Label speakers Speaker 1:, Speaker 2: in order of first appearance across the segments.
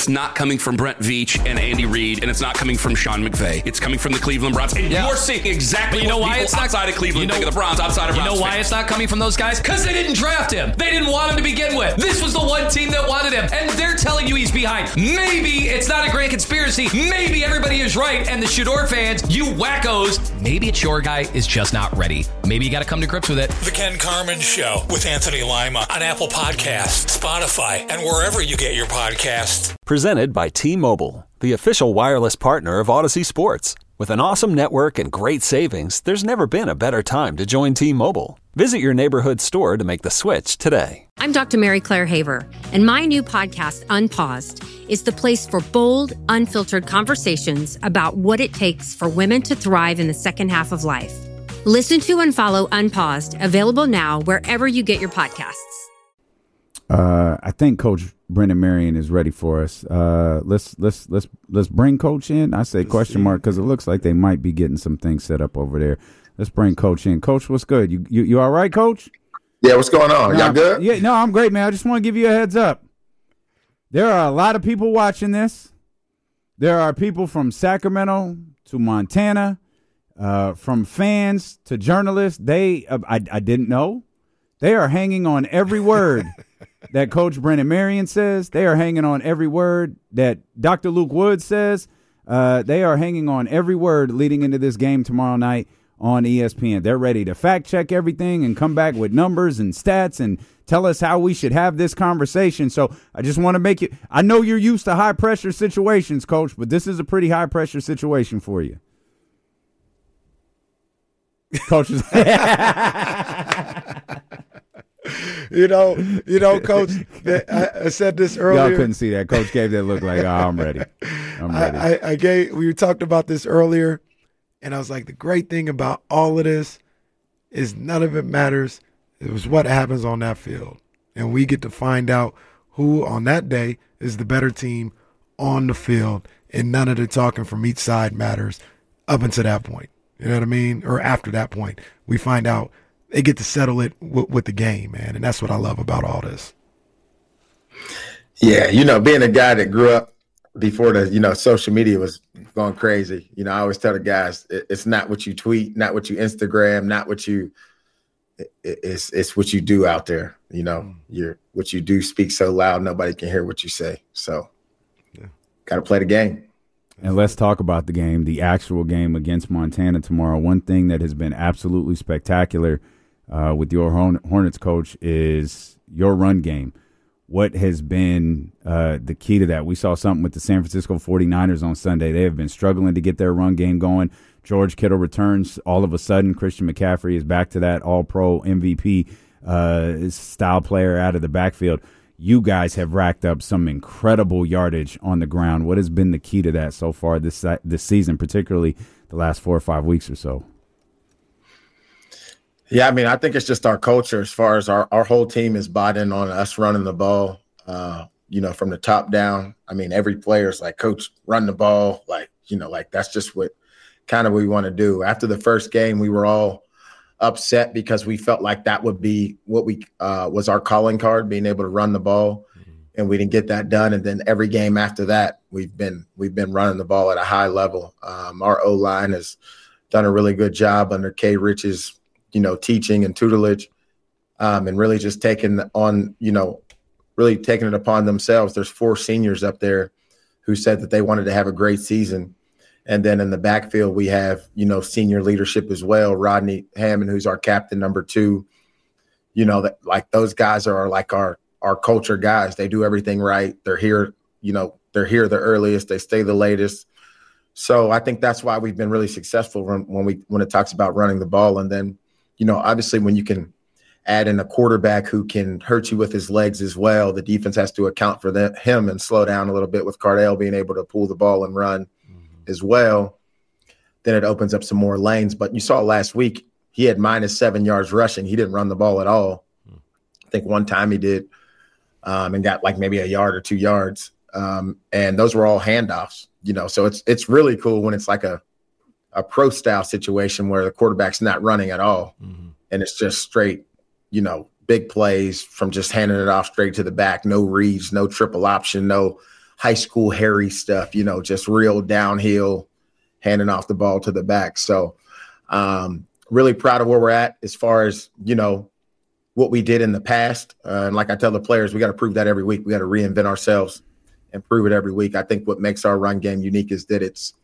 Speaker 1: it's not coming from Brent Veach and Andy Reid, and it's not coming from Sean McVay. It's coming from the Cleveland Browns. And you're seeing exactly what people outside of Cleveland think of the Browns, outside of Browns.
Speaker 2: You know why it's not coming from those guys? Because they didn't draft him. They didn't want him to begin with. This was the one team that wanted him, and they're telling you he's behind. Maybe it's not a grand conspiracy. Maybe everybody is right, and the Shador fans, you wackos, maybe it's your guy is just not ready. Maybe you got to come to grips with it.
Speaker 3: The Ken Carman Show with Anthony Lima on Apple Podcasts, Spotify, and wherever you get your podcasts.
Speaker 4: Presented by T-Mobile, the official wireless partner of Odyssey Sports. With an awesome network and great savings, there's never been a better time to join T-Mobile. Visit your neighborhood store to make the switch today.
Speaker 5: I'm Dr. Mary Claire Haver, and my new podcast, Unpaused, is the place for bold, unfiltered conversations about what it takes for women to thrive in the second half of life. Listen to and follow Unpaused, available now wherever you get your podcasts.
Speaker 6: I think Coach Brendan Marion is ready for us. Let's bring Coach in. I say question mark because it looks like they might be getting some things set up over there. Let's bring Coach in. Coach, what's good? You all right, Coach?
Speaker 7: Yeah, what's going on? Y'all good?
Speaker 6: Yeah, no, I'm great, man. I just want to give you a heads up. There are a lot of people watching this. There are people from Sacramento to Montana, from fans to journalists. I didn't know. They are hanging on every word that Coach Brendan Marion says. They are hanging on every word that Dr. Luke Woods says. They are hanging on every word leading into this game tomorrow night on ESPN. They're ready to fact check everything and come back with numbers and stats and tell us how we should have this conversation. So I just want to make it – I know you're used to high-pressure situations, Coach, but this is a pretty high-pressure situation for you. Coaches.
Speaker 8: You know, Coach, I said this earlier.
Speaker 6: Y'all couldn't see that. Coach gave that look like, I'm ready. I'm ready.
Speaker 8: We talked about this earlier, and I was like, the great thing about all of this is none of it matters. It was what happens on that field. And we get to find out who on that day is the better team on the field, and none of the talking from each side matters up until that point. You know what I mean? Or after that point, we find out they get to settle it with the game, man. And that's what I love about all this.
Speaker 7: Yeah, being a guy that grew up before the, social media was going crazy. I always tell the guys, it's not what you tweet, not what you Instagram, not what you it's what you do out there. What you do speaks so loud, nobody can hear what you say. So got to play the game.
Speaker 6: And let's talk about the game, the actual game against Montana tomorrow. One thing that has been absolutely spectacular with your Hornets, Coach, is your run game. What has been the key to that? We saw something with the San Francisco 49ers on Sunday. They have been struggling to get their run game going. George Kittle returns all of a sudden. Christian McCaffrey is back to that all-pro MVP style player out of the backfield. You guys have racked up some incredible yardage on the ground. What has been the key to that so far this season, particularly the last 4 or 5 weeks or so?
Speaker 7: Yeah, I think it's just our culture as far as our whole team is bought in on us running the ball, from the top down. Every player's like, Coach, run the ball. That's just what we want to do. After the first game, we were all upset because we felt like that would be what we was our calling card, being able to run the ball, and we didn't get that done. And then every game after that, we've been running the ball at a high level. Our O-line has done a really good job under K. Rich's, teaching and tutelage, and really just taking it upon themselves. There's 4 seniors up there who said that they wanted to have a great season. And then in the backfield, we have, senior leadership as well. Rodney Hammond, who's our captain, number 2, those guys are like our culture guys. They do everything right. They're here, they're here the earliest. They stay the latest. So I think that's why we've been really successful when it talks about running the ball. And then, obviously when you can add in a quarterback who can hurt you with his legs as well, the defense has to account for him and slow down a little bit with Cardale being able to pull the ball and run as well. Then it opens up some more lanes. But you saw last week, he had -7 yards rushing. He didn't run the ball at all. I think one time he did, and got like maybe a yard or 2 yards. And those were all handoffs, so it's really cool when it's like a pro style situation where the quarterback's not running at all. And it's just straight, big plays from just handing it off straight to the back, no reads, no triple option, no high school Harry stuff, just real downhill, handing off the ball to the back. So really proud of where we're at as far as, what we did in the past. And like I tell the players, we got to prove that every week. We got to reinvent ourselves and prove it every week. I think what makes our run game unique is that it's,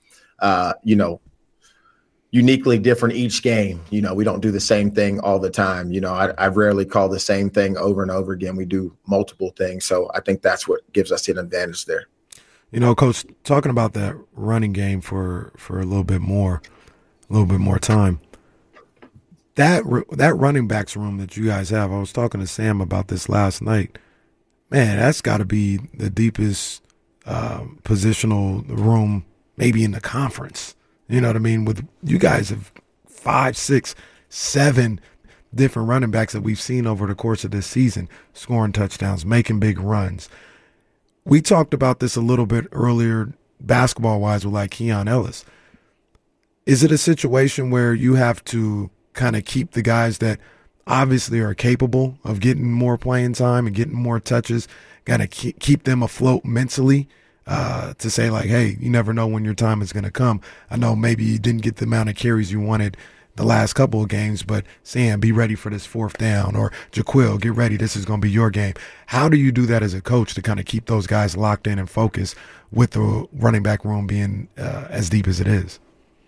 Speaker 7: uniquely different each game. We don't do the same thing all the time. I rarely call the same thing over and over again. We do multiple things. So I think that's what gives us an advantage there.
Speaker 8: Coach, talking about that running game for a little bit more time. That running backs room that you guys have, I was talking to Sam about this last night. Man, that's got to be the deepest positional room maybe in the conference. You know what I mean? With you guys have 5, 6, 7 different running backs that we've seen over the course of this season, scoring touchdowns, making big runs. We talked about this a little bit earlier, basketball-wise, with like Keon Ellis. Is it a situation where you have to kind of keep the guys that obviously are capable of getting more playing time and getting more touches, got to keep them afloat mentally? To say like, hey, you never know when your time is going to come. I know maybe you didn't get the amount of carries you wanted the last couple of games, but Sam, be ready for this 4th down, or Jaquil, get ready. This is going to be your game. How do you do that as a coach to kind of keep those guys locked in and focused with the running back room being as deep as it is?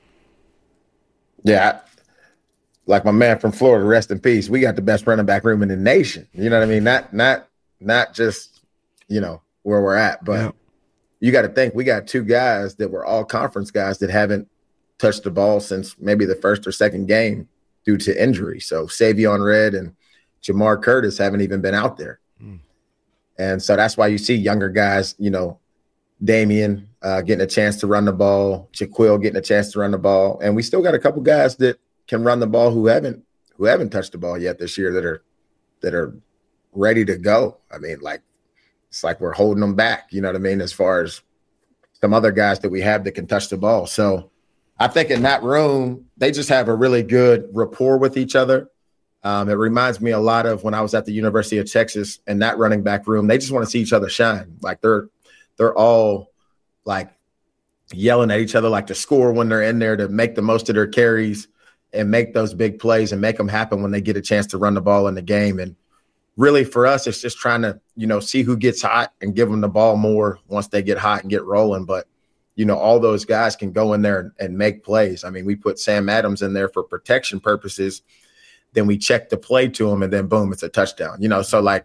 Speaker 7: Yeah. Like my man from Florida, rest in peace. We got the best running back room in the nation. You know what I mean? Not just, where we're at, but yeah. You got to think we got 2 guys that were all conference guys that haven't touched the ball since maybe the first or second game due to injury. So Savion Red and Jamar Curtis haven't even been out there. And so that's why you see younger guys, Damian getting a chance to run the ball, Jaquil getting a chance to run the ball. And we still got a couple guys that can run the ball who haven't touched the ball yet this year that are ready to go. I mean, it's like we're holding them back, you know what I mean, as far as some other guys that we have that can touch the ball. So I think in that room, they just have a really good rapport with each other. It reminds me a lot of when I was at the University of Texas and that running back room. They just want to see each other shine. Like they're all like yelling at each other, like to score when they're in there, to make the most of their carries and make those big plays and make them happen when they get a chance to run the ball in the game. And really for us, it's just trying to, see who gets hot and give them the ball more once they get hot and get rolling. But, all those guys can go in there and make plays. I mean, we put Sam Adams in there for protection purposes. Then we check the play to him and then boom, it's a touchdown. So like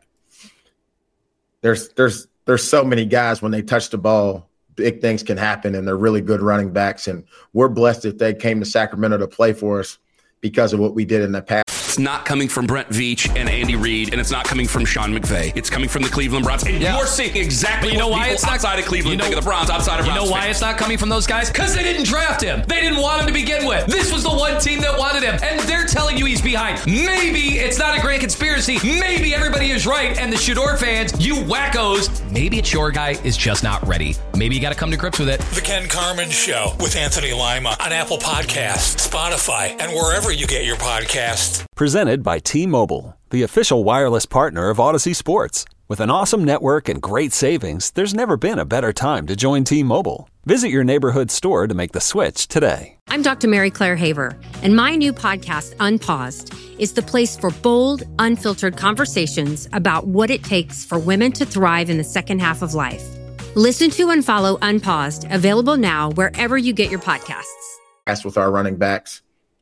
Speaker 7: there's so many guys when they touch the ball, big things can happen, and they're really good running backs. And we're blessed that they came to Sacramento to play for us because of what we did in the past.
Speaker 1: It's not coming from Brent Veach and Andy Reid, and it's not coming from Sean McVay. It's coming from the Cleveland Browns. And you're seeing exactly what people outside of Cleveland think of the Browns, outside of Browns.
Speaker 2: You know why it's not coming from those guys? Because they didn't draft him. They didn't want him to begin with. This was the one team that wanted him, and they're telling you he's behind. Maybe it's not a grand conspiracy. Maybe everybody is right, and the Shador fans, you wackos, maybe it's your guy is just not ready. Maybe you got to come to grips with it.
Speaker 3: The Ken Carman Show with Anthony Lima on Apple Podcasts, Spotify, and wherever you get your podcasts.
Speaker 4: Presented by T-Mobile, the official wireless partner of Odyssey Sports. With an awesome network and great savings, there's never been a better time to join T-Mobile. Visit your neighborhood store to make the switch today.
Speaker 5: I'm Dr. Mary Claire Haver, and my new podcast, Unpaused, is the place for bold, unfiltered conversations about what it takes for women to thrive in the second half of life. Listen to and follow Unpaused, available now wherever you get your podcasts.
Speaker 7: As with our running backs,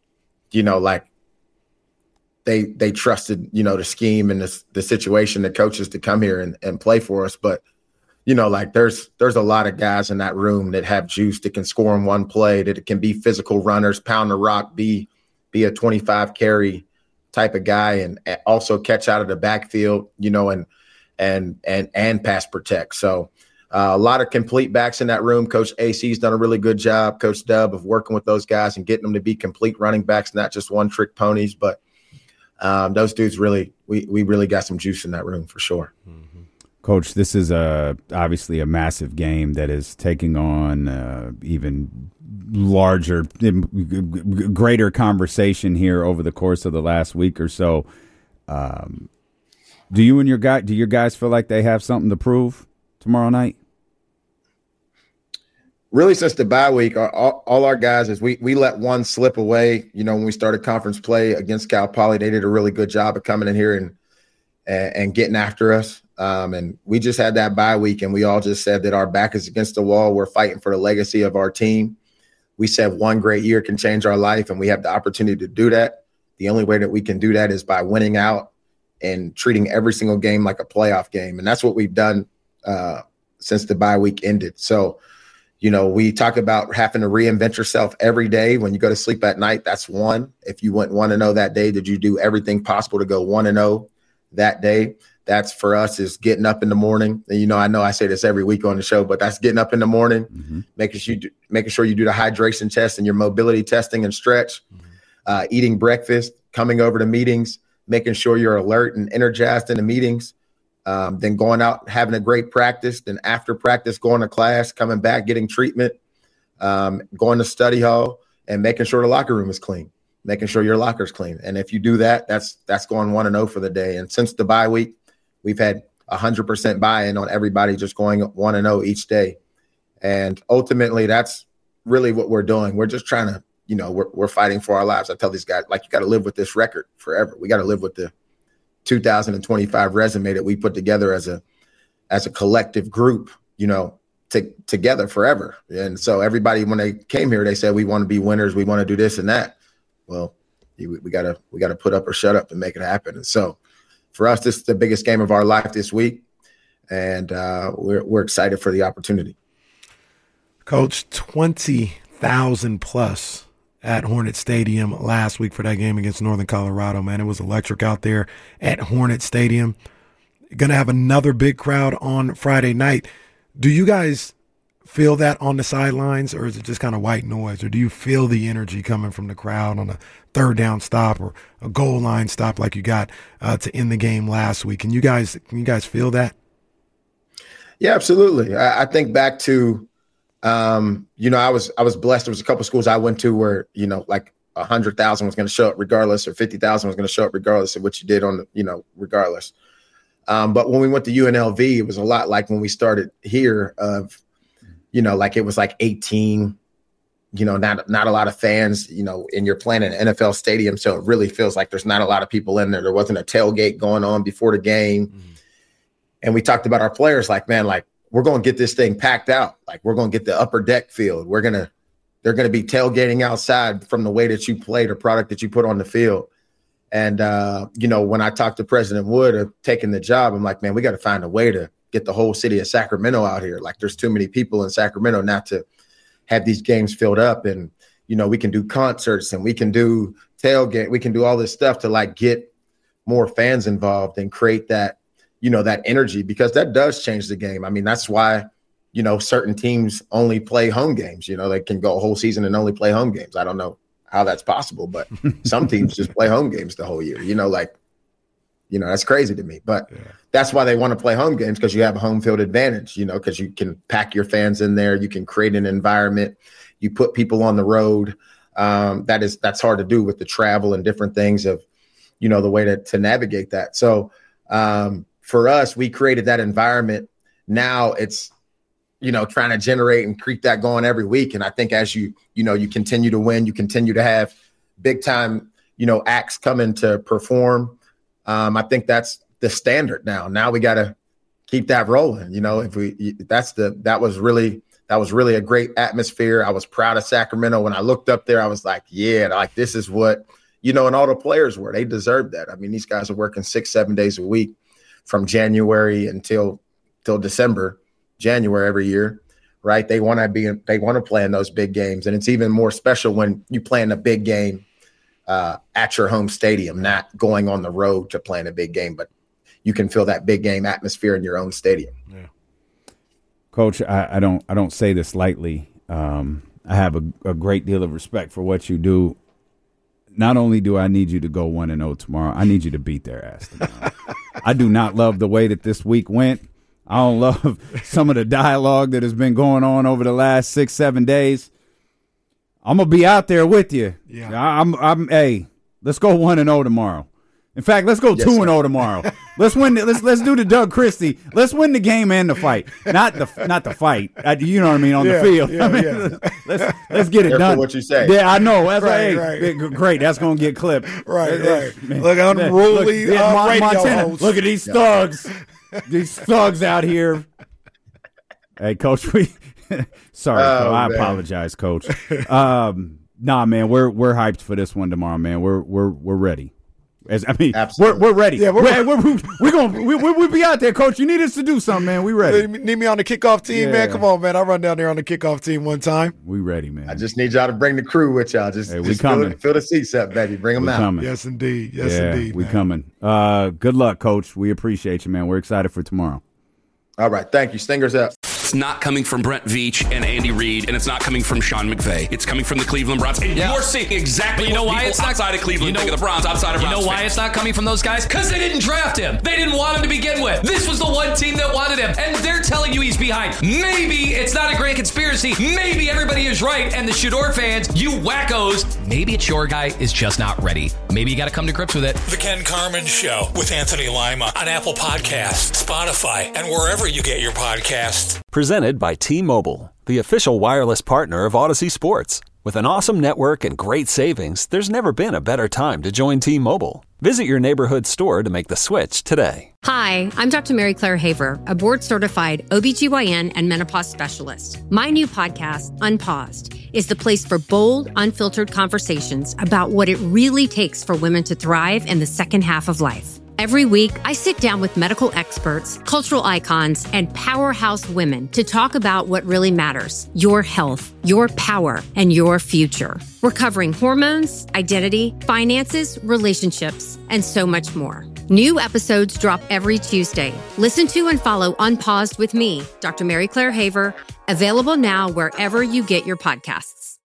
Speaker 7: they trusted, the scheme and the situation, the coaches to come here and play for us. But, there's a lot of guys in that room that have juice, that can score in one play, that it can be physical runners, pound the rock, be a 25 carry type of guy, and also catch out of the backfield, and pass protect. So a lot of complete backs in that room. Coach AC's done a really good job, Coach Dub, of working with those guys and getting them to be complete running backs, not just one trick ponies, but those dudes we really got some juice in that room for sure.
Speaker 6: Mm-hmm. Coach, this is obviously a massive game that is taking on even larger, greater conversation here over the course of the last week or so. Do your guys feel like they have something to prove tomorrow night?
Speaker 7: Really, since the bye week, all our guys is we let one slip away. You know, when we started conference play against Cal Poly, they did a really good job of coming in here and getting after us. And we just had that bye week, and we all just said that our back is against the wall. We're fighting for the legacy of our team. We said one great year can change our life, and we have the opportunity to do that. The only way that we can do that is by winning out and treating every single game like a playoff game. And that's what we've done since the bye week ended. So, you know, we talk about having to reinvent yourself every day. When you go to sleep at night, that's one. If you went 1-0 that day, did you do everything possible to go 1-0 that day? That's for us is getting up in the morning. And, you know I say this every week on the show, but that's getting up in the morning, making sure you do the hydration test and your mobility testing and stretch, eating breakfast, coming over to meetings, making sure you're alert and energized in the meetings. Then going out, having a great practice, then after practice, going to class, coming back, getting treatment, going to study hall, and making sure the locker room is clean, making sure your locker's clean. And if you do that, that's going 1-0 for the day. And since the bye week, we've had 100% buy-in on everybody just going 1-0 each day. And ultimately, that's really what we're doing. We're just trying to, you know, we're fighting for our lives. I tell these guys, like, you got to live with this record forever. We got to live with the 2025 resume that we put together as a collective group, you know, together forever. And so everybody, when they came here, they said, we want to be winners. We want to do this and that. Well, we gotta put up or shut up and make it happen. And so for us, this is the biggest game of our life this week. And we're excited for the opportunity.
Speaker 8: Coach, 20,000 plus at Hornet Stadium last week for that game against Northern Colorado, man. It was electric out there at Hornet Stadium. Going to have another big crowd on Friday night. Do you guys feel that on the sidelines, or is it just kind of white noise? Or do you feel the energy coming from the crowd on a third down stop or a goal line stop like you got to end the game last week? Can you guys feel that?
Speaker 7: Yeah, absolutely. I think back to you know, I was blessed. There was a couple of schools I went to where, you know, like 100,000 was going to show up regardless, or 50,000 was going to show up regardless of what you did on the, you know, regardless. But when we went to UNLV, it was a lot like when we started here of, you know, like it was like 18, you know, not a lot of fans, you know, and you're playing in an NFL stadium. So it really feels like there's not a lot of people in there. There wasn't a tailgate going on before the game. Mm-hmm. And we talked about our players like, man, like, we're going to get this thing packed out. Like, we're going to get the upper deck field. They're going to be tailgating outside from the way that you play, the product that you put on the field. And, you know, when I talked to President Wood of taking the job, I'm like, man, we got to find a way to get the whole city of Sacramento out here. Like, there's too many people in Sacramento not to have these games filled up. And, you know, we can do concerts and we can do tailgate. We can do all this stuff to, like, get more fans involved and create that, you know, that energy, because that does change the game. I mean, that's why, you know, certain teams only play home games. You know, they can go a whole season and only play home games. I don't know how that's possible, but some teams just play home games the whole year. You know, like, you know, that's crazy to me. But that's why they want to play home games, because you have a home field advantage, you know, because you can pack your fans in there. You can create an environment. You put people on the road. That's hard to do with the travel and different things of, you know, the way to navigate that. So, for us, we created that environment. Now it's, you know, trying to generate and keep that going every week. And I think as you continue to win, you continue to have big time, you know, acts coming to perform. I think that's the standard now. Now we got to keep that rolling. You know, that was really a great atmosphere. I was proud of Sacramento. When I looked up there, I was like, yeah, like, this is what, you know, and all the players were, they deserved that. I mean, these guys are working 6-7 days a week from January until December, January every year, right? They want to play in those big games. And it's even more special when you play in a big game at your home stadium, not going on the road to play in a big game, but you can feel that big game atmosphere in your own stadium.
Speaker 6: Yeah. Coach, I don't say this lightly. I have a great deal of respect for what you do. Not only do I need you to go 1-0 tomorrow, I need you to beat their ass tomorrow. I do not love the way that this week went. I don't love some of the dialogue that has been going on over the last 6-7 days. I'm going to be out there with you. Yeah. Hey, let's go 1-0 tomorrow. In fact, let's go 2-0 tomorrow. Let's win. Let's do the Doug Christie. Let's win the game and the fight. Not the fight. You know what I mean on the field. Let's get it
Speaker 7: Careful
Speaker 6: done.
Speaker 7: what you say.
Speaker 6: Yeah, I know. That's
Speaker 8: Right.
Speaker 6: Great. That's gonna get clipped.
Speaker 8: Right.
Speaker 6: Man.
Speaker 8: Look, unruly radio
Speaker 6: Montana.
Speaker 8: host.
Speaker 6: Look at these thugs. These thugs out here. Hey, Coach. Sorry, I apologize, Coach. Nah, man, we're hyped for this one tomorrow, man. We're ready. We're ready. Yeah, we'll be out there, Coach. You need us to do something, man. We ready.
Speaker 8: Need me on the kickoff team, man? Come on, man. I'll run down there on the kickoff team one time.
Speaker 6: We ready, man.
Speaker 7: I just need y'all to bring the crew with y'all. Just fill the seats up, baby. Bring them out.
Speaker 6: Coming.
Speaker 8: Yes, indeed. Indeed.
Speaker 6: We coming. Good luck, Coach. We appreciate you, man. We're excited for tomorrow.
Speaker 7: All right. Thank you. Stingers up.
Speaker 1: It's not coming from Brent Veach and Andy Reid, and it's not coming from Sean McVay. It's coming from the Cleveland Browns. And you're seeing exactly what people outside of Cleveland think of the Browns, outside of Browns.
Speaker 2: You know why it's not coming from those guys? Because they didn't draft him. They didn't want him to begin with. This was the one team that wanted him, and they're telling you he's behind. Maybe it's not a grand conspiracy. Maybe everybody is right, and the Shador fans, you wackos, maybe it's your guy is just not ready. Maybe you got to come to grips with it.
Speaker 3: The Ken Carman Show with Anthony Lima on Apple Podcasts, Spotify, and wherever you get your podcasts.
Speaker 4: Presented by T-Mobile, the official wireless partner of Odyssey Sports. With an awesome network and great savings, there's never been a better time to join T-Mobile. Visit your neighborhood store to make the switch today.
Speaker 5: Hi, I'm Dr. Mary Claire Haver, a board-certified OBGYN and menopause specialist. My new podcast, Unpaused, is the place for bold, unfiltered conversations about what it really takes for women to thrive in the second half of life. Every week, I sit down with medical experts, cultural icons, and powerhouse women to talk about what really matters: your health, your power, and your future. We're covering hormones, identity, finances, relationships, and so much more. New episodes drop every Tuesday. Listen to and follow Unpaused with me, Dr. Mary Claire Haver, available now wherever you get your podcasts.